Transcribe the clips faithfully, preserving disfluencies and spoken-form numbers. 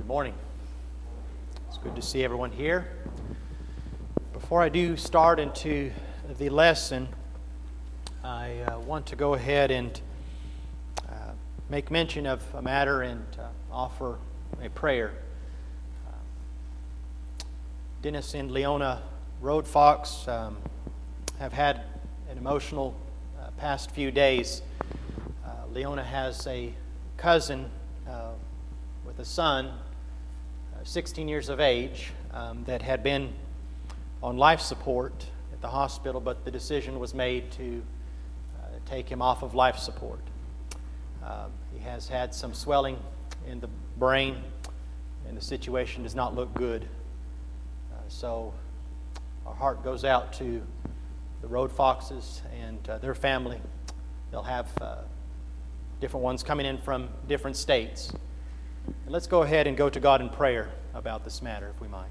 Good morning. It's good to see everyone here. Before I do start into the lesson, I uh, want to go ahead and uh, make mention of a matter and uh, offer a prayer. Uh, Dennis and Leona Road Fox um, have had an emotional uh, past few days. Uh, Leona has a cousin uh, with a son, uh, sixteen years of age, um, that had been on life support at the hospital, but the decision was made to uh, take him off of life support. Um, he has had some swelling in the brain, and the situation does not look good. Uh, so our heart goes out to the Road Foxes and uh, their family. They'll have uh, different ones coming in from different states. And let's go ahead and go to God in prayer about this matter, if we might.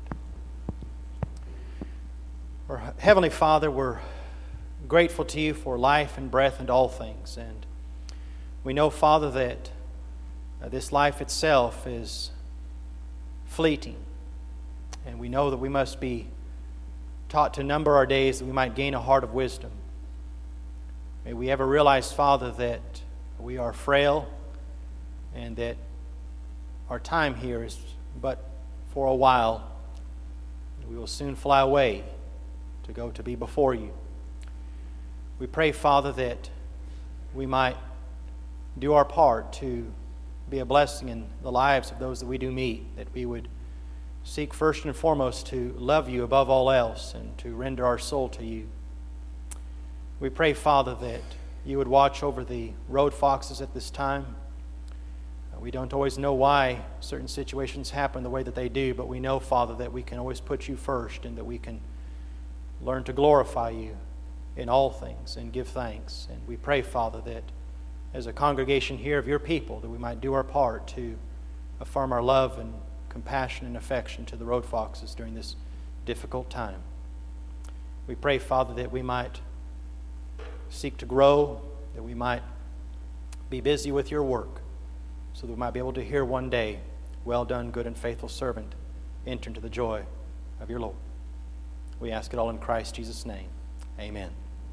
Our Heavenly Father, we're grateful to you for life and breath and all things. And we know, Father, that uh, this life itself is fleeting. And we know that we must be taught to number our days that we might gain a heart of wisdom. May we ever realize, Father, that we are frail and that our time here is but for a while. We will soon fly away to go to be before you. We pray, Father, that we might do our part to be a blessing in the lives of those that we do meet, that we would seek first and foremost to love you above all else and to render our soul to you. We pray, Father, that you would watch over the Road Foxes at this time. We don't always know why certain situations happen the way that they do, but we know, Father, that we can always put you first and that we can learn to glorify you in all things and give thanks. And we pray, Father, that as a congregation here of your people, that we might do our part to affirm our love and compassion and affection to the Road Foxes during this difficult time. We pray, Father, that we might seek to grow, that we might be busy with your work, so that we might be able to hear one day, "Well done, good and faithful servant, enter into the joy of your Lord." We ask it all in Christ Jesus' name. Amen.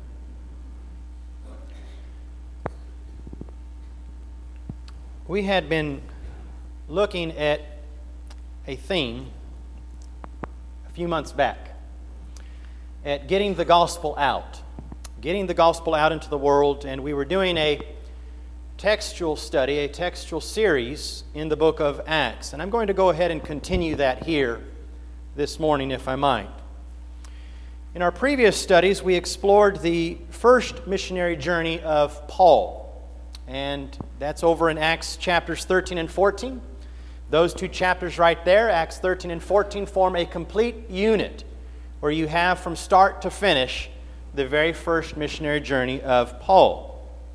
We had been looking at a theme a few months back at getting the gospel out, getting the gospel out into the world, and we were doing a textual study, a textual series in the book of Acts. And I'm going to go ahead and continue that here this morning, if I might. In our previous studies, we explored the first missionary journey of Paul. And that's over in Acts chapters thirteen and fourteen. Those two chapters right there, Acts thirteen and fourteen, form a complete unit where you have from start to finish the very first missionary journey of Paul.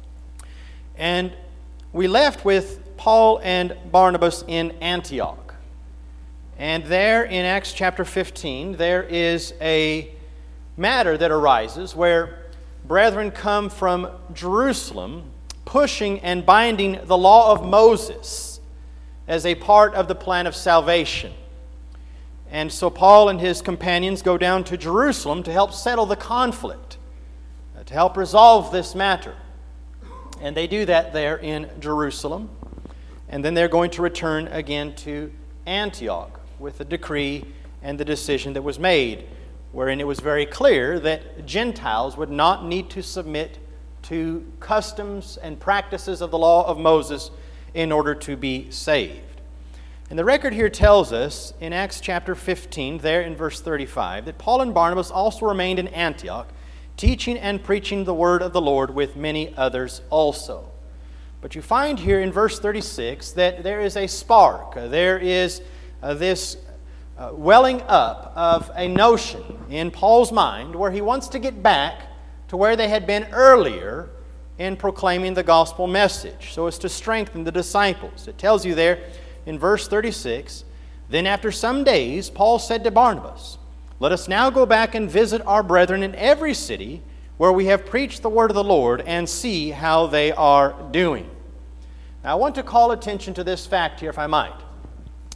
And we left with Paul and Barnabas in Antioch. And there in Acts chapter fifteen, there is a matter that arises where brethren come from Jerusalem pushing and binding the law of Moses as a part of the plan of salvation. And so Paul and his companions go down to Jerusalem to help settle the conflict, to help resolve this matter. And they do that there in Jerusalem. And then they're going to return again to Antioch with the decree and the decision that was made, wherein it was very clear that Gentiles would not need to submit to customs and practices of the law of Moses in order to be saved. And the record here tells us in Acts chapter fifteen, there in verse thirty-five, that Paul and Barnabas also remained in Antioch, teaching and preaching the word of the Lord with many others also. But you find here in verse thirty-six that there is a spark. There is uh, this uh, welling up of a notion in Paul's mind where he wants to get back to where they had been earlier in proclaiming the gospel message, so as to strengthen the disciples. It tells you there in verse thirty-six, "Then after some days Paul said to Barnabas, 'Let us now go back and visit our brethren in every city where we have preached the word of the Lord and see how they are doing.'" Now I want to call attention to this fact here, if I might.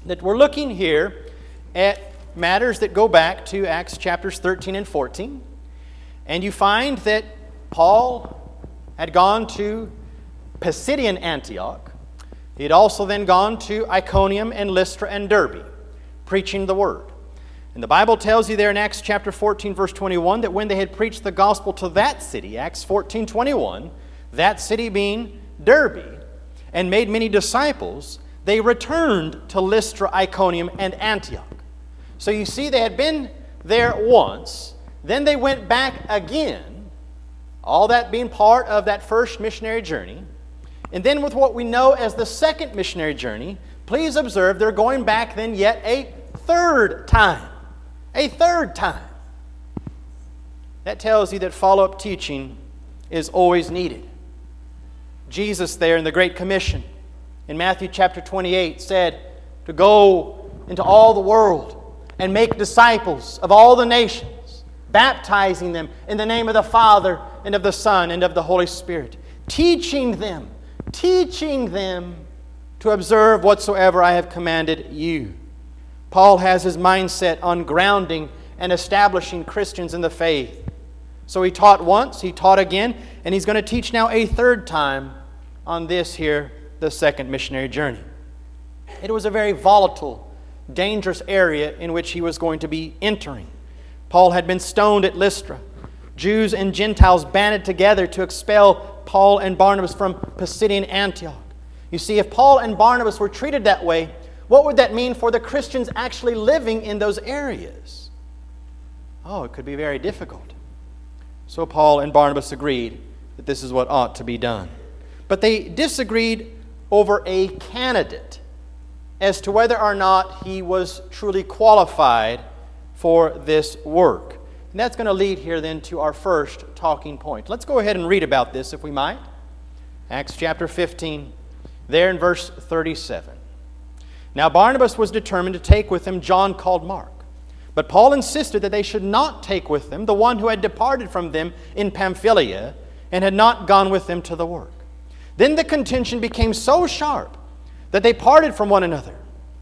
that we're looking here at matters that go back to Acts chapters thirteen and fourteen. And you find that Paul had gone to Pisidian Antioch. He had also then gone to Iconium and Lystra and Derbe, preaching the word. And the Bible tells you there in Acts chapter fourteen, verse twenty-one, that when they had preached the gospel to that city, Acts fourteen, twenty-one, that city being Derbe, and made many disciples, they returned to Lystra, Iconium, and Antioch. So you see, they had been there once, then they went back again, all that being part of that first missionary journey. And then with what we know as the second missionary journey, please observe they're going back then yet a third time. A third time. That tells you that follow-up teaching is always needed. Jesus there in the Great Commission in Matthew chapter twenty-eight said to go into all the world and make disciples of all the nations, baptizing them in the name of the Father and of the Son and of the Holy Spirit, teaching them, teaching them to observe whatsoever I have commanded you. Paul has his mindset on grounding and establishing Christians in the faith. So he taught once, he taught again, and he's going to teach now a third time on this here, the second missionary journey. It was a very volatile, dangerous area in which he was going to be entering. Paul had been stoned at Lystra. Jews and Gentiles banded together to expel Paul and Barnabas from Pisidian Antioch. You see, if Paul and Barnabas were treated that way, what would that mean for the Christians actually living in those areas? Oh, it could be very difficult. So Paul and Barnabas agreed that this is what ought to be done. But they disagreed over a candidate as to whether or not he was truly qualified for this work. And that's going to lead here then to our first talking point. Let's go ahead and read about this if we might. Acts chapter fifteen, there in verse thirty-seven. Now Barnabas was determined to take with him John called Mark. But Paul insisted that they should not take with them the one who had departed from them in Pamphylia and had not gone with them to the work. Then the contention became so sharp that they parted from one another.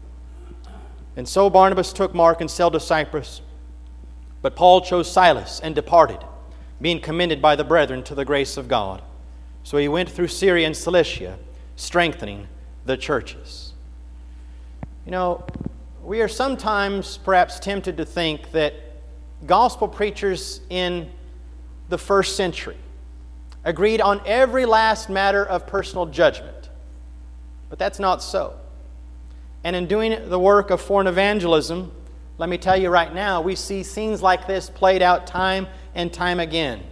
And so Barnabas took Mark and sailed to Cyprus. But Paul chose Silas and departed, being commended by the brethren to the grace of God. So he went through Syria and Cilicia, strengthening the churches. You know, we are sometimes perhaps tempted to think that gospel preachers in the first century agreed on every last matter of personal judgment. But that's not so. And in doing the work of foreign evangelism, let me tell you right now, we see scenes like this played out time and time again.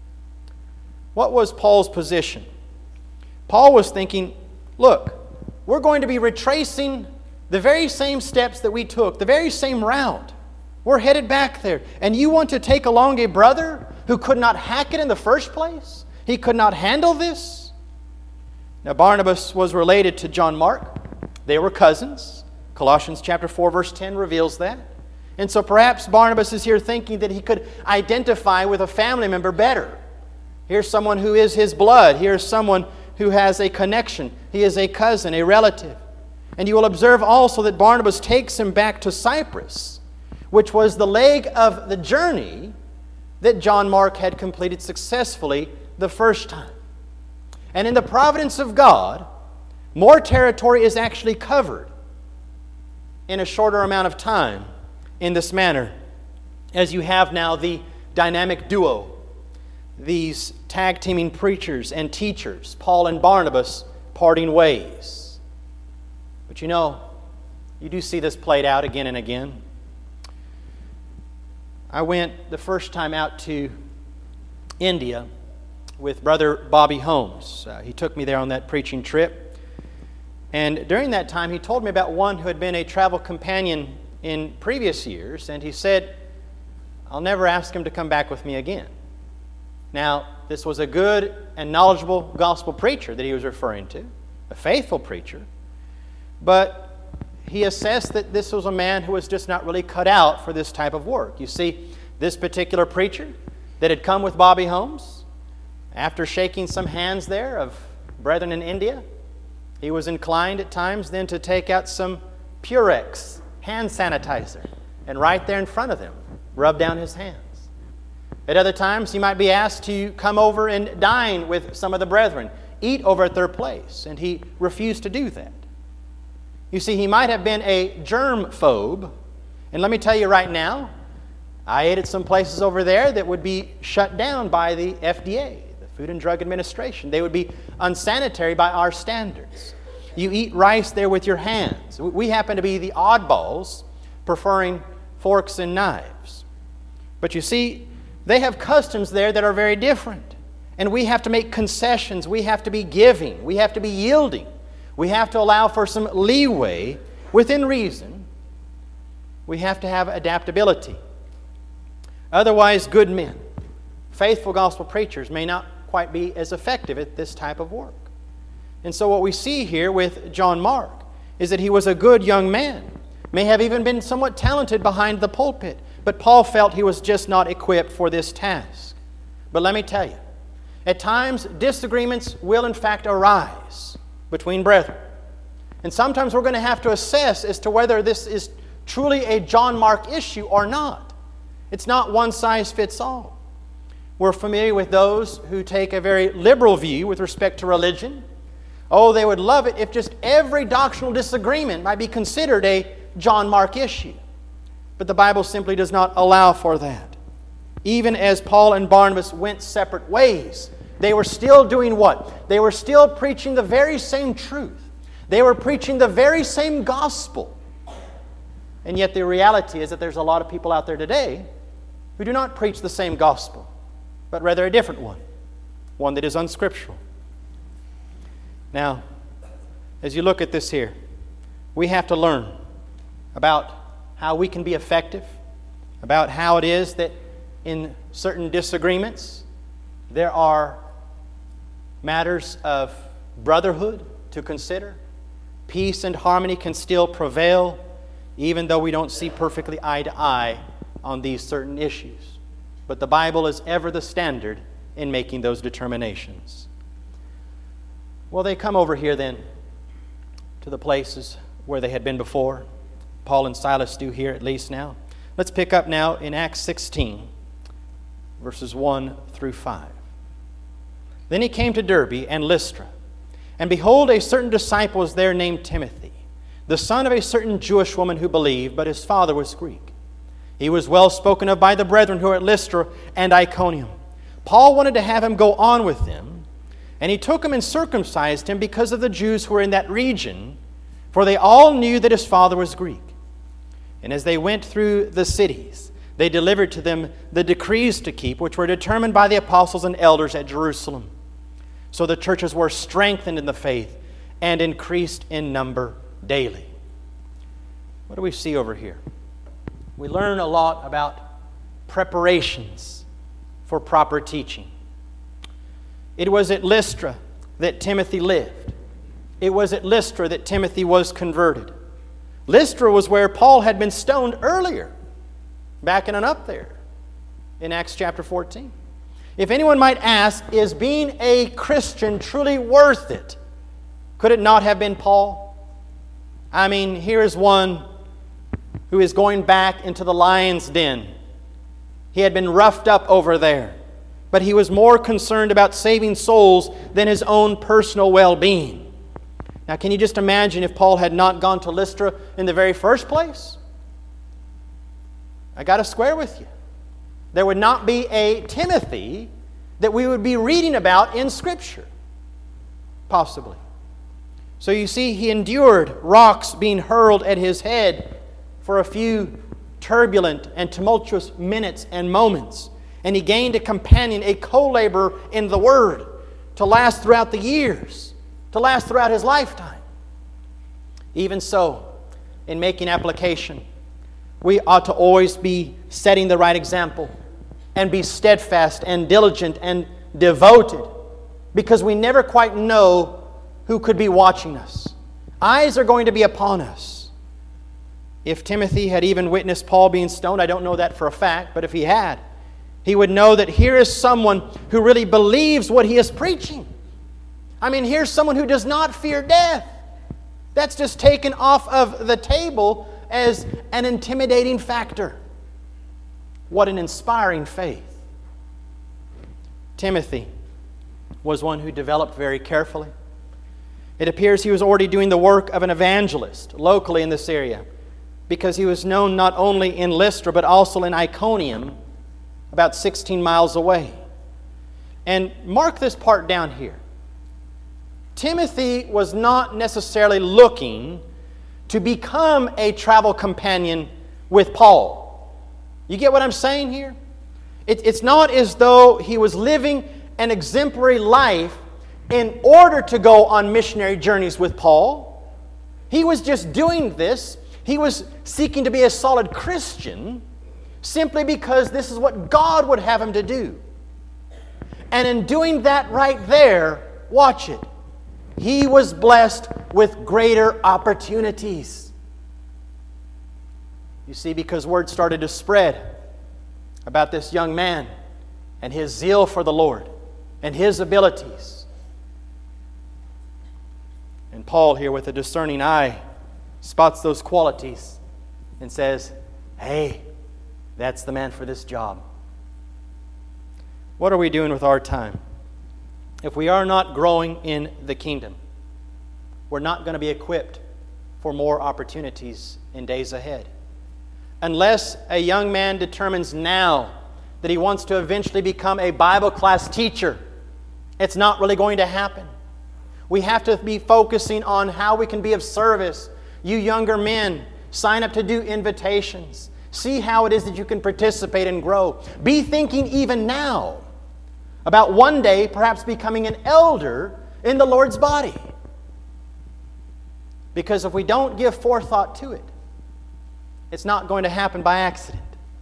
What was Paul's position? Paul was thinking, look, we're going to be retracing the very same steps that we took, the very same route. We're headed back there. And you want to take along a brother who could not hack it in the first place? He could not handle this? Now Barnabas was related to John Mark. They were cousins. Colossians chapter four verse ten reveals that. And so perhaps Barnabas is here thinking that he could identify with a family member better. Here's someone who is his blood. Here's someone who has a connection. He is a cousin, a relative. And you will observe also that Barnabas takes him back to Cyprus, which was the leg of the journey that John Mark had completed successfully the first time. And in the providence of God, more territory is actually covered in a shorter amount of time in this manner, as you have now the dynamic duo, these tag-teaming preachers and teachers, Paul and Barnabas, parting ways. But you know, you do see this played out again and again. I went the first time out to India with Brother Bobby Holmes. Uh, he took me there on that preaching trip. And during that time, he told me about one who had been a travel companion in previous years. And he said, I'll never ask him to come back with me again. Now, this was a good and knowledgeable gospel preacher that he was referring to, a faithful preacher. But he assessed that this was a man who was just not really cut out for this type of work. You see, this particular preacher that had come with Bobby Holmes, after shaking some hands there of brethren in India, he was inclined at times then to take out some Purex hand sanitizer, and right there in front of them, rub down his hands. At other times, he might be asked to come over and dine with some of the brethren, eat over at their place, and he refused to do that. You see, he might have been a germphobe, and let me tell you right now, I ate at some places over there that would be shut down by the F D A, the Food and Drug Administration. They would be unsanitary by our standards. You eat rice there with your hands. We happen to be the oddballs, preferring forks and knives. But you see, they have customs there that are very different. And we have to make concessions. We have to be giving. We have to be yielding. We have to allow for some leeway within reason. We have to have adaptability. Otherwise, good men, faithful gospel preachers may not quite be as effective at this type of work. And so what we see here with John Mark is that he was a good young man, may have even been somewhat talented behind the pulpit, but Paul felt he was just not equipped for this task. But let me tell you, at times disagreements will in fact arise between brethren. And sometimes we're going to have to assess as to whether this is truly a John Mark issue or not. It's not one size fits all. We're familiar with those who take a very liberal view with respect to religion. Oh, they would love it if just every doctrinal disagreement might be considered a John Mark issue. But the Bible simply does not allow for that. Even as Paul and Barnabas went separate ways, they were still doing what? They were still preaching the very same truth. They were preaching the very same gospel. And yet the reality is that there's a lot of people out there today who do not preach the same gospel, but rather a different one, one that is unscriptural. Now, as you look at this here, we have to learn about how we can be effective, about how it is that in certain disagreements there are matters of brotherhood to consider. Peace and harmony can still prevail, even though we don't see perfectly eye to eye on these certain issues. But the Bible is ever the standard in making those determinations. Well, they come over here then to the places where they had been before. Paul and Silas do here at least now. Let's pick up now in Acts sixteen, verses one through five. Then he came to Derbe and Lystra, and behold, a certain disciple was there named Timothy, the son of a certain Jewish woman who believed, but his father was Greek. He was well spoken of by the brethren who were at Lystra and Iconium. Paul wanted to have him go on with them, and he took him and circumcised him because of the Jews who were in that region, for they all knew that his father was Greek. And as they went through the cities, they delivered to them the decrees to keep, which were determined by the apostles and elders at Jerusalem. So the churches were strengthened in the faith and increased in number daily. What do we see over here? We learn a lot about preparations for proper teaching. It was at Lystra that Timothy lived. It was at Lystra that Timothy was converted. Lystra was where Paul had been stoned earlier, backing on up there in Acts chapter fourteen. If anyone might ask, is being a Christian truly worth it? Could it not have been Paul? I mean, here is one who is going back into the lion's den. He had been roughed up over there, but he was more concerned about saving souls than his own personal well-being. Now, can you just imagine if Paul had not gone to Lystra in the very first place? I got to square with you. There would not be a Timothy that we would be reading about in Scripture. Possibly. So you see, he endured rocks being hurled at his head for a few turbulent and tumultuous minutes and moments. And he gained a companion, a co-laborer in the Word, to last throughout the years, to last throughout his lifetime. Even so, in making application, we ought to always be setting the right example and be steadfast and diligent and devoted, because we never quite know who could be watching us. Eyes are going to be upon us. If Timothy had even witnessed Paul being stoned, I don't know that for a fact, but if he had, he would know that here is someone who really believes what he is preaching. I mean, here's someone who does not fear death. That's just taken off of the table as an intimidating factor. What an inspiring faith. Timothy was one who developed very carefully. It appears he was already doing the work of an evangelist locally in this area, because he was known not only in Lystra but also in Iconium, about sixteen miles away. And mark this part down here. Timothy was not necessarily looking to become a travel companion with Paul. You get what I'm saying here? It, it's not as though he was living an exemplary life in order to go on missionary journeys with Paul. He was just doing this. He was seeking to be a solid Christian simply because this is what God would have him to do. And in doing that right there, watch it, he was blessed with greater opportunities. You see, because word started to spread about this young man and his zeal for the Lord and his abilities. And Paul here, with a discerning eye, spots those qualities and says, hey, that's the man for this job. What are we doing with our time? If we are not growing in the kingdom, we're not going to be equipped for more opportunities in days ahead. Unless a young man determines now that he wants to eventually become a Bible class teacher, it's not really going to happen. We have to be focusing on how we can be of service. You younger men, sign up to do invitations. See how it is that you can participate and grow. Be thinking even now about one day perhaps becoming an elder in the Lord's body. Because if we don't give forethought to it, it's not going to happen by accident.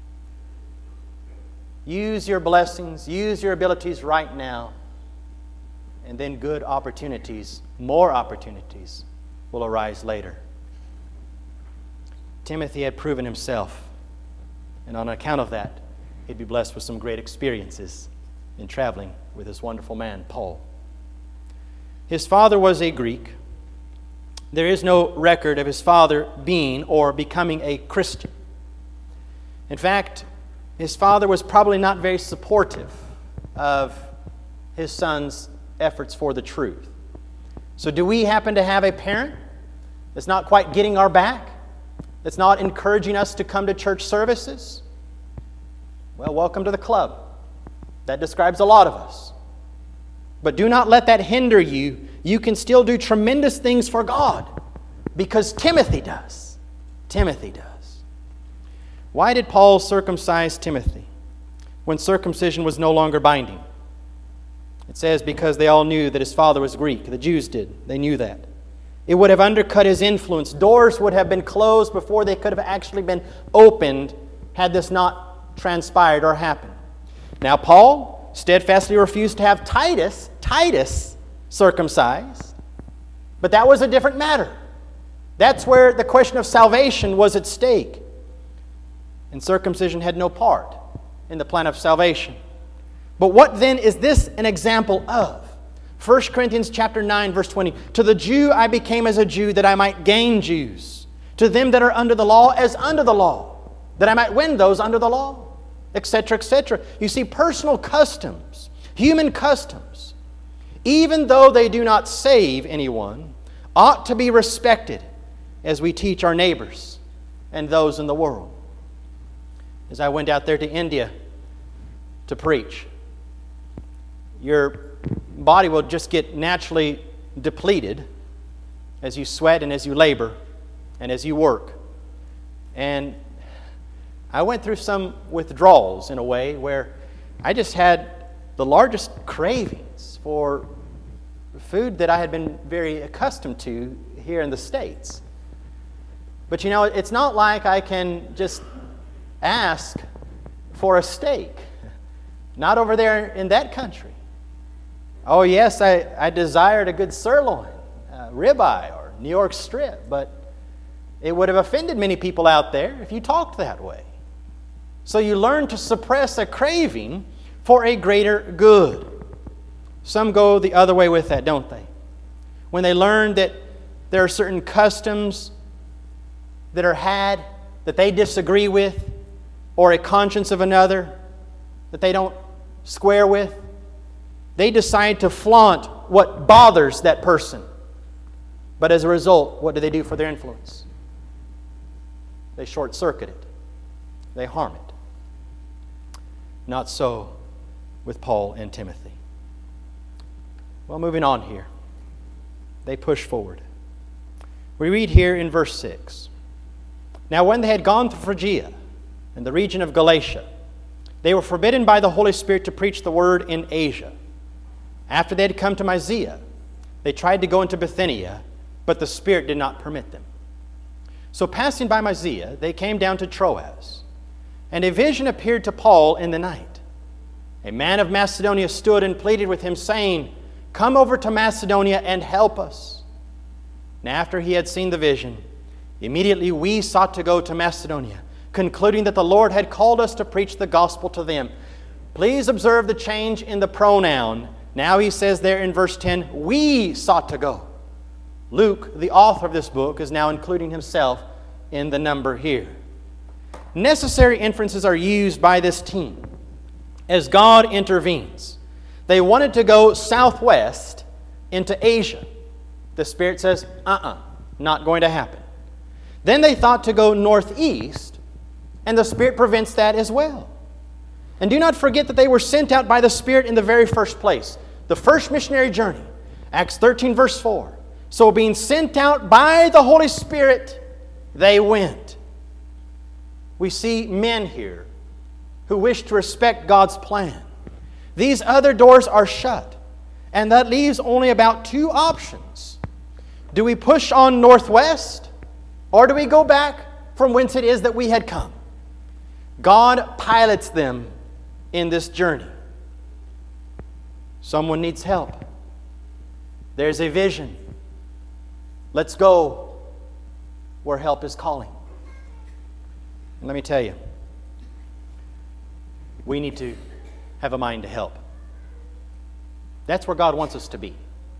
Use your blessings, use your abilities right now, and then good opportunities, more opportunities, will arise later. Timothy had proven himself, and on account of that, he'd be blessed with some great experiences in traveling with this wonderful man, Paul. His father was a Greek. There is no record of his father being or becoming a Christian. In fact, his father was probably not very supportive of his son's efforts for the truth. So do we happen to have a parent that's not quite getting our back, that's not encouraging us to come to church services? Well, welcome to the club. That describes a lot of us. But do not let that hinder you. You can still do tremendous things for God, because Timothy does. Timothy does. Why did Paul circumcise Timothy when circumcision was no longer binding? It says because they all knew that his father was Greek. The Jews did. They knew that. It would have undercut his influence. Doors would have been closed before they could have actually been opened had this not transpired or happened. Now, Paul steadfastly refused to have Titus, Titus circumcised, but that was a different matter. That's where the question of salvation was at stake. And circumcision had no part in the plan of salvation. But what then is this an example of? First Corinthians chapter nine, verse twenty. To the Jew I became as a Jew, that I might gain Jews. To them that are under the law, as under the law, that I might win those under the law, et cetera, et cetera. You see, personal customs, human customs, even though they do not save anyone, ought to be respected as we teach our neighbors and those in the world. As I went out there to India to preach, your body will just get naturally depleted as you sweat and as you labor and as you work. And I went through some withdrawals in a way where I just had the largest cravings for food that I had been very accustomed to here in the States. But you know, it's not like I can just ask for a steak. Not over there in that country. Oh yes, I, I desired a good sirloin, uh, ribeye, or New York strip, but it would have offended many people out there if you talked that way. So you learn to suppress a craving for a greater good. Some go the other way with that, don't they? When they learn that there are certain customs that are had that they disagree with, or a conscience of another that they don't square with, they decide to flaunt what bothers that person. But as a result, what do they do for their influence? They short-circuit it. They harm it. Not so with Paul and Timothy. Well, moving on here. They push forward. We read here in verse six. Now when they had gone to Phrygia and the region of Galatia, they were forbidden by the Holy Spirit to preach the word in Asia. After they had come to Mysia, they tried to go into Bithynia, but the Spirit did not permit them. So passing by Mysia, they came down to Troas, and a vision appeared to Paul in the night. A man of Macedonia stood and pleaded with him, saying, "Come over to Macedonia and help us." And after he had seen the vision, immediately we sought to go to Macedonia, concluding that the Lord had called us to preach the gospel to them. Please observe the change in the pronoun. Now he says there in verse ten, we sought to go. Luke, the author of this book, is now including himself in the number here. Necessary inferences are used by this team as God intervenes. They wanted to go southwest into Asia. The Spirit says, uh-uh, not going to happen. Then they thought to go northeast, and the Spirit prevents that as well. And do not forget that they were sent out by the Spirit in the very first place. The first missionary journey, Acts thirteen verse four. So being sent out by the Holy Spirit, they went. We see men here who wish to respect God's plan. These other doors are shut, and that leaves only about two options. Do we push on northwest, or do we go back from whence it is that we had come? God pilots them in this journey. Someone needs help. There's a vision. Let's go where help is calling. And let me tell you, we need to have a mind to help. That's where God wants us to be.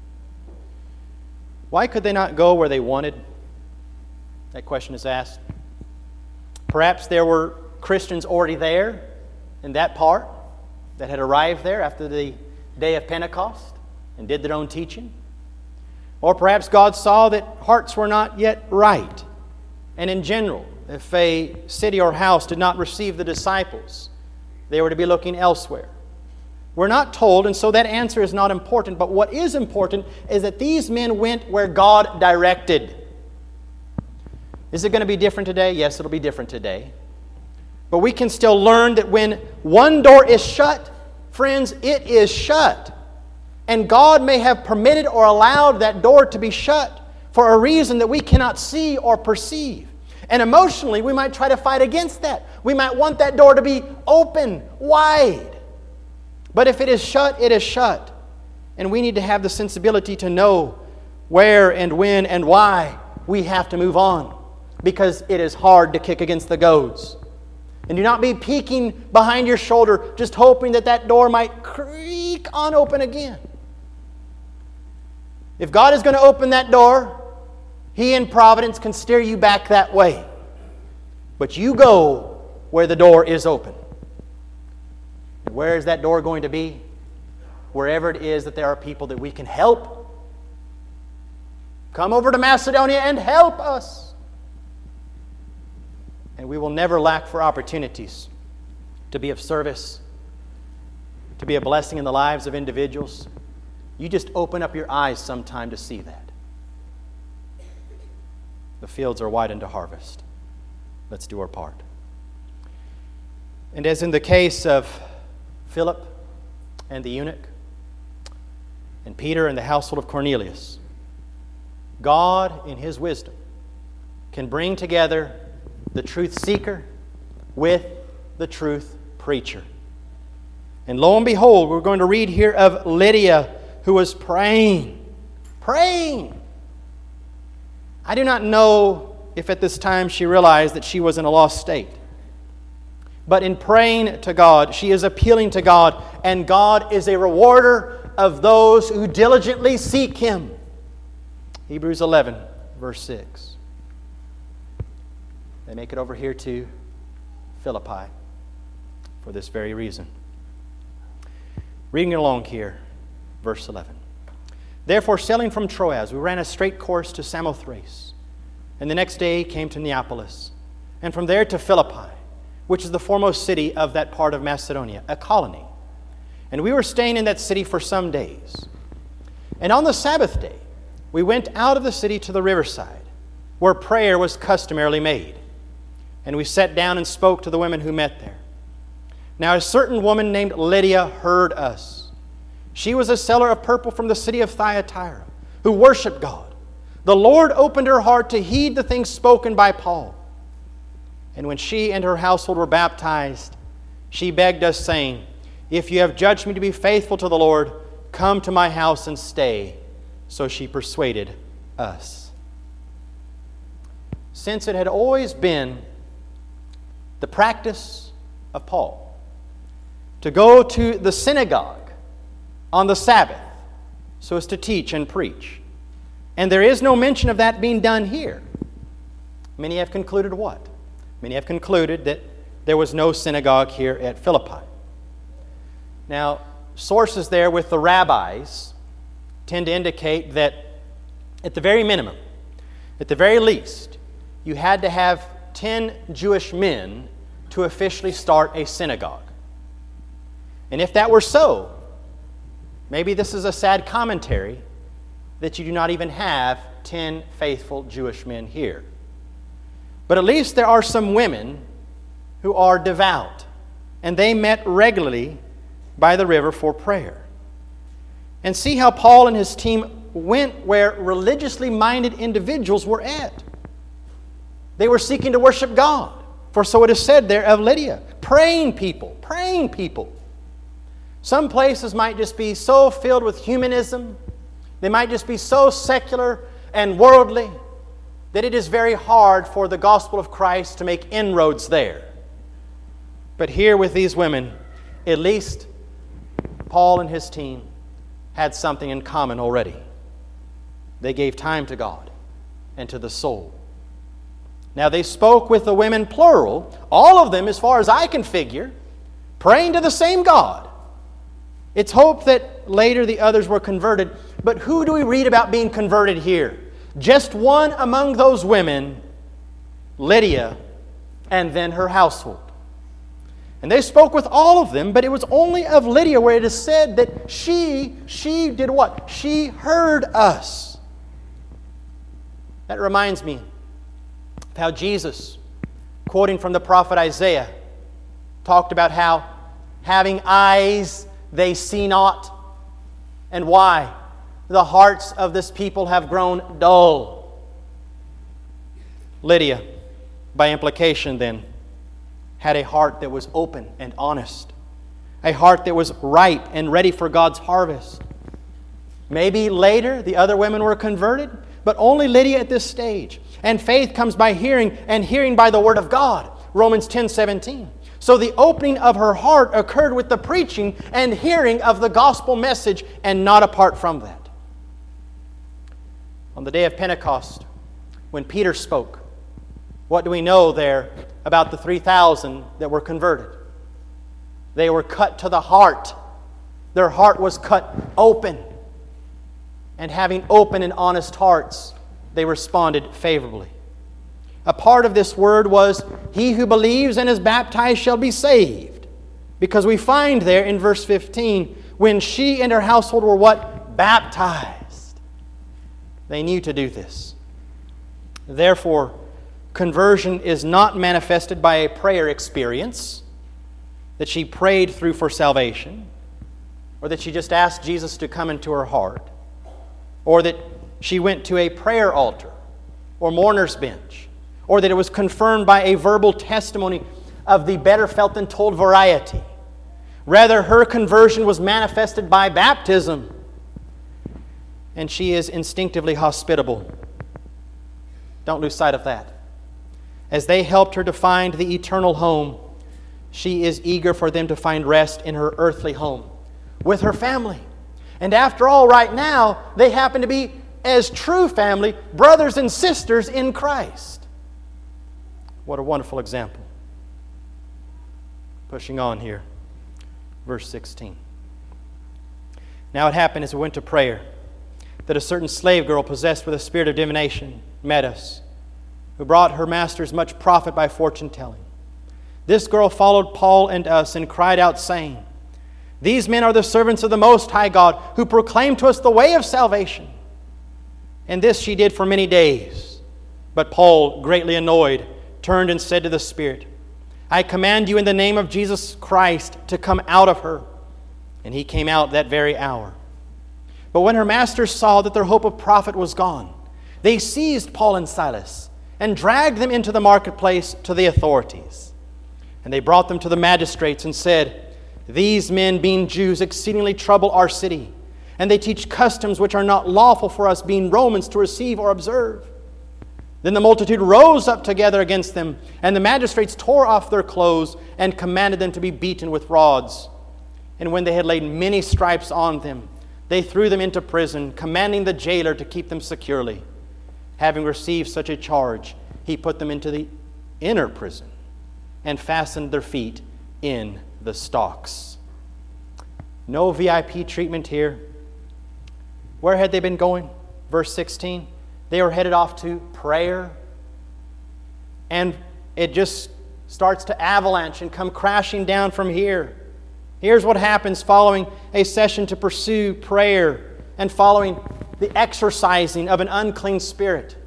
Why could they not go where they wanted? That question is asked. Perhaps there were Christians already there in that part that had arrived there after the day of Pentecost and did their own teaching. Or perhaps God saw that hearts were not yet right. And in general, if a city or house did not receive the disciples, they were to be looking elsewhere. We're not told, and so that answer is not important. But what is important is that these men went where God directed. Is it going to be different today? Yes, it'll be different today. But we can still learn that when one door is shut, friends, it is shut. And God may have permitted or allowed that door to be shut for a reason that we cannot see or perceive. And emotionally, we might try to fight against that. We might want that door to be open, wide. But if it is shut, it is shut. And we need to have the sensibility to know where and when and why we have to move on. Because it is hard to kick against the goads. And do not be peeking behind your shoulder, just hoping that that door might creak on open again. If God is going to open that door, He in providence can steer you back that way. But you go where the door is open. And where is that door going to be? Wherever it is that there are people that we can help. Come over to Macedonia and help us. And we will never lack for opportunities to be of service, to be a blessing in the lives of individuals. You just open up your eyes sometime to see that. The fields are wide unto harvest. Let's do our part. And as in the case of Philip and the eunuch, and Peter and the household of Cornelius, God, in His wisdom, can bring together the truth seeker with the truth preacher. And lo and behold, we're going to read here of Lydia, who was praying. Praying. I do not know if at this time she realized that she was in a lost state. But in praying to God, she is appealing to God, and God is a rewarder of those who diligently seek Him. Hebrews eleven, verse six. They make it over here to Philippi for this very reason. Reading along here, verse eleven. Therefore, sailing from Troas, we ran a straight course to Samothrace, and the next day came to Neapolis, and from there to Philippi, which is the foremost city of that part of Macedonia, a colony. And we were staying in that city for some days. And on the Sabbath day, we went out of the city to the riverside, where prayer was customarily made. And we sat down and spoke to the women who met there. Now a certain woman named Lydia heard us. She was a seller of purple from the city of Thyatira, who worshiped God. The Lord opened her heart to heed the things spoken by Paul. And when she and her household were baptized, she begged us, saying, if you have judged me to be faithful to the Lord, come to my house and stay. So she persuaded us. Since it had always been the practice of Paul to go to the synagogue on the Sabbath so as to teach and preach, and there is no mention of that being done here, many have concluded what? Many have concluded that there was no synagogue here at Philippi. Now, sources there with the rabbis tend to indicate that at the very minimum, at the very least, you had to have ten Jewish men to officially start a synagogue. And if that were so, maybe this is a sad commentary that you do not even have ten faithful Jewish men here. But at least there are some women who are devout, and they met regularly by the river for prayer. And see how Paul and his team went where religiously minded individuals were at. They were seeking to worship God. For so it is said there of Lydia, praying people, praying people. Some places might just be so filled with humanism, they might just be so secular and worldly, that it is very hard for the gospel of Christ to make inroads there. But here with these women, at least Paul and his team had something in common already. They gave time to God and to the soul. Now they spoke with the women plural, all of them, as far as I can figure, praying to the same God. It's hoped that later the others were converted. But who do we read about being converted here? Just one among those women, Lydia, and then her household. And they spoke with all of them, but it was only of Lydia where it is said that she, she did what? She heard us. That reminds me of how Jesus, quoting from the prophet Isaiah, talked about how having eyes they see not. And why? The hearts of this people have grown dull. Lydia, by implication then, had a heart that was open and honest. A heart that was ripe and ready for God's harvest. Maybe later the other women were converted, but only Lydia at this stage. And faith comes by hearing, and hearing by the Word of God. Romans ten seventeen. So the opening of her heart occurred with the preaching and hearing of the gospel message, and not apart from that. On the day of Pentecost, when Peter spoke, what do we know there about the three thousand that were converted? They were cut to the heart. Their heart was cut open. And having open and honest hearts, they responded favorably. A part of this word was, he who believes and is baptized shall be saved. Because we find there in verse fifteen, when she and her household were what? Baptized. They knew to do this. Therefore, conversion is not manifested by a prayer experience that she prayed through for salvation, or that she just asked Jesus to come into her heart, or that she went to a prayer altar or mourner's bench, or that it was confirmed by a verbal testimony of the better felt than told variety. Rather, her conversion was manifested by baptism, and she is instinctively hospitable. Don't lose sight of that. As they helped her to find the eternal home, she is eager for them to find rest in her earthly home with her family. And after all, right now, they happen to be as true family, brothers and sisters in Christ. What a wonderful example. Pushing on here. Verse sixteen. Now it happened as we went to prayer that a certain slave girl possessed with a spirit of divination met us, who brought her masters much profit by fortune telling. This girl followed Paul and us and cried out, saying, These men are the servants of the Most High God, who proclaim to us the way of salvation. And this she did for many days. But Paul, greatly annoyed, turned and said to the spirit, I command you in the name of Jesus Christ to come out of her. And he came out that very hour. But when her masters saw that their hope of profit was gone, they seized Paul and Silas and dragged them into the marketplace to the authorities. And they brought them to the magistrates and said, These men, being Jews, exceedingly trouble our city, and they teach customs which are not lawful for us, being Romans, to receive or observe. Then the multitude rose up together against them, and the magistrates tore off their clothes and commanded them to be beaten with rods. And when they had laid many stripes on them, they threw them into prison, commanding the jailer to keep them securely. Having received such a charge, he put them into the inner prison and fastened their feet in the stocks. No V I P treatment here. Where had they been going? Verse sixteen. They were headed off to prayer. And it just starts to avalanche and come crashing down from here. Here's what happens following a session to pursue prayer and following the exorcising of an unclean spirit.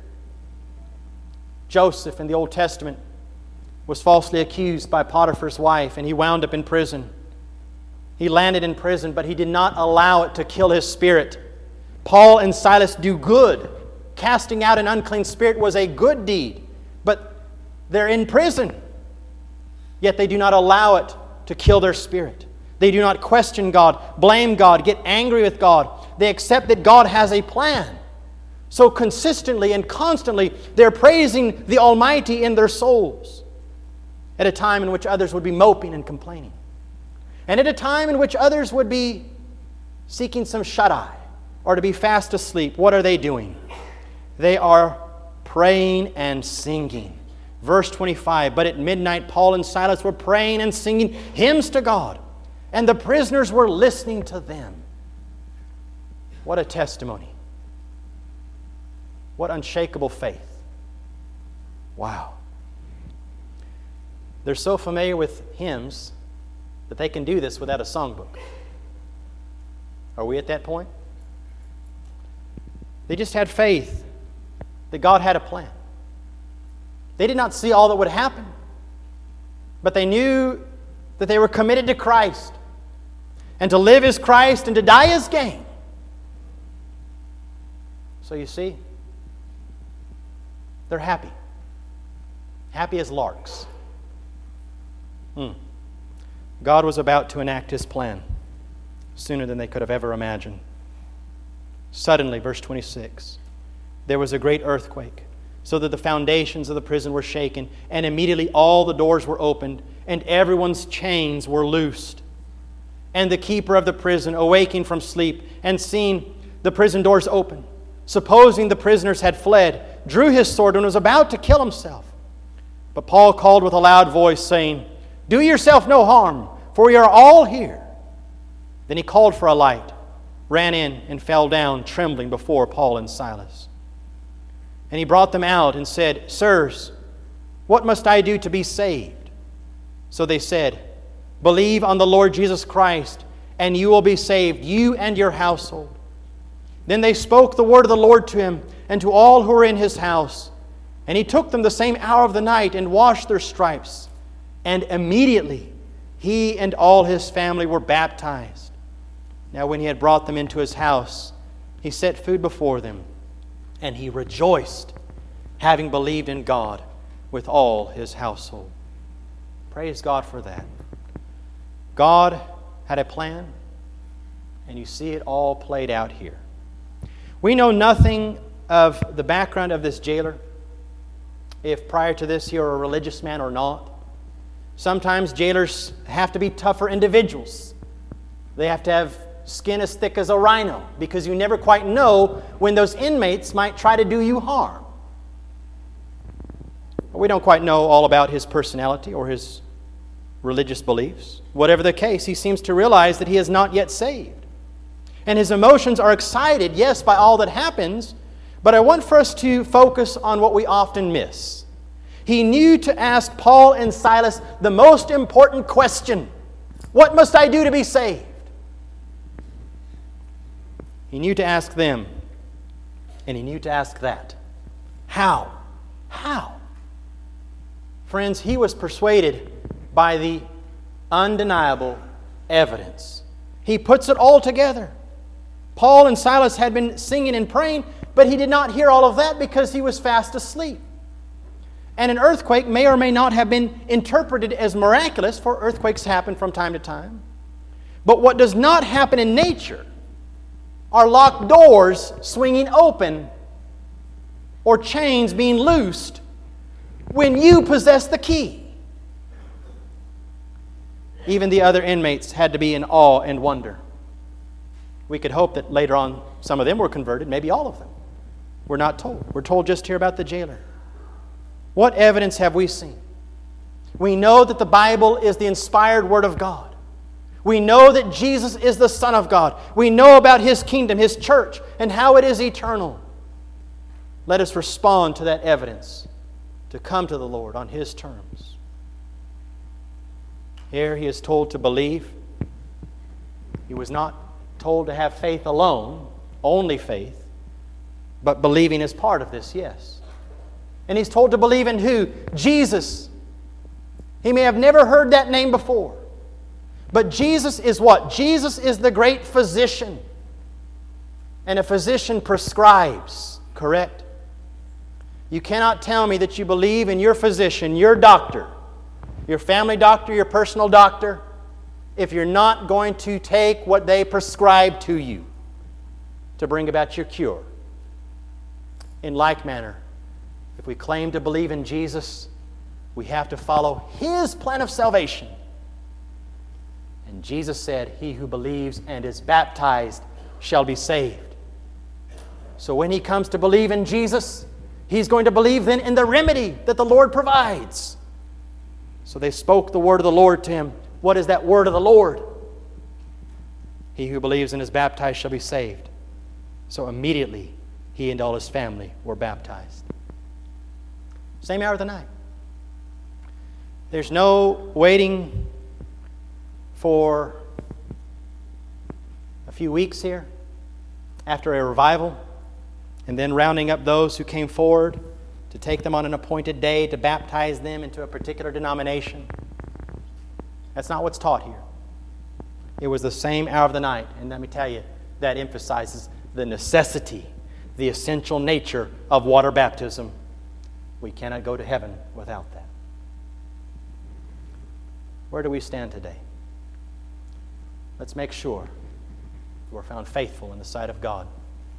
Joseph in the Old Testament was falsely accused by Potiphar's wife, and he wound up in prison. He landed in prison, but he did not allow it to kill his spirit. Paul and Silas do good. Casting out an unclean spirit was a good deed, but they're in prison. Yet they do not allow it to kill their spirit. They do not question God, blame God, get angry with God. They accept that God has a plan. So consistently and constantly, they're praising the Almighty in their souls at a time in which others would be moping and complaining. And at a time in which others would be seeking some shut-eye or to be fast asleep. What are they doing? They are praying and singing. Verse twenty-five, But at midnight Paul and Silas were praying and singing hymns to God, and the prisoners were listening to them. What a testimony. What unshakable faith. Wow. They're so familiar with hymns that they can do this without a songbook. Are we at that point? They just had faith that God had a plan. They did not see all that would happen, but they knew that they were committed to Christ. And to live is Christ and to die is gain. So you see, they're happy. Happy as larks. Hmm. God was about to enact His plan sooner than they could have ever imagined. Suddenly, verse twenty-six, there was a great earthquake, so that the foundations of the prison were shaken, and immediately all the doors were opened, and everyone's chains were loosed. And the keeper of the prison, awaking from sleep, and seeing the prison doors open, supposing the prisoners had fled, drew his sword and was about to kill himself. But Paul called with a loud voice, saying, Do yourself no harm, for we are all here. Then he called for a light, ran in, and fell down, trembling before Paul and Silas. And he brought them out and said, Sirs, what must I do to be saved? So they said, Believe on the Lord Jesus Christ, and you will be saved, you and your household. Then they spoke the word of the Lord to him and to all who were in his house. And he took them the same hour of the night and washed their stripes. And immediately he and all his family were baptized. Now when he had brought them into his house, he set food before them. And he rejoiced, having believed in God with all his household. Praise God for that. God had a plan, and you see it all played out here. We know nothing of the background of this jailer, if prior to this he were a religious man or not. Sometimes jailers have to be tougher individuals. They have to have skin as thick as a rhino, because you never quite know when those inmates might try to do you harm. We don't quite know all about his personality or his religious beliefs. Whatever the case, he seems to realize that he is not yet saved. And his emotions are excited, yes, by all that happens, but I want for us to focus on what we often miss. He knew to ask Paul and Silas the most important question: what must I do to be saved? He knew to ask them, and he knew to ask that. How? How? Friends, he was persuaded by the undeniable evidence. He puts it all together. Paul and Silas had been singing and praying, but he did not hear all of that because he was fast asleep. And an earthquake may or may not have been interpreted as miraculous, for earthquakes happen from time to time. But what does not happen in nature are locked doors swinging open or chains being loosed when you possess the key. Even the other inmates had to be in awe and wonder. We could hope that later on some of them were converted, maybe all of them. We're not told. We're told just here about the jailer. What evidence have we seen? We know that the Bible is the inspired Word of God. We know that Jesus is the Son of God. We know about His kingdom, His church, and how it is eternal. Let us respond to that evidence to come to the Lord on His terms. Here he is told to believe. He was not told to have faith alone, only faith, but believing is part of this, yes. And he's told to believe in who? Jesus. He may have never heard that name before. But Jesus is what? Jesus is the great physician. And a physician prescribes, correct? You cannot tell me that you believe in your physician, your doctor, your family doctor, your personal doctor, if you're not going to take what they prescribe to you to bring about your cure. In like manner, if we claim to believe in Jesus, we have to follow His plan of salvation. And Jesus said, "He who believes and is baptized shall be saved." So when he comes to believe in Jesus, he's going to believe then in the remedy that the Lord provides. So they spoke the word of the Lord to him. What is that word of the Lord? He who believes and is baptized shall be saved. So immediately he and all his family were baptized. Same hour of the night. There's no waiting for a few weeks here after a revival and then rounding up those who came forward to take them on an appointed day to baptize them into a particular denomination. That's not what's taught here. It was the same hour of the night. And let me tell you, that emphasizes the necessity, the essential nature of water baptism. We cannot go to heaven without that. Where do we stand today? Let's make sure we're found faithful in the sight of God.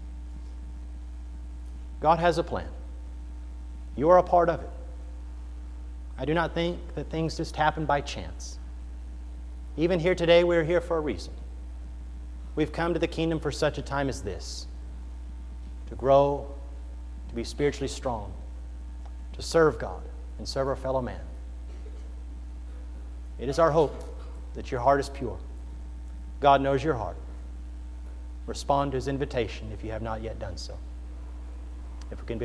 God has a plan. You are a part of it. I do not think that things just happen by chance. Even here today, we're here for a reason. We've come to the kingdom for such a time as this, to grow, to be spiritually strong, to serve God and serve our fellow man. It is our hope that your heart is pure. God knows your heart. Respond to His invitation if you have not yet done so. If we can be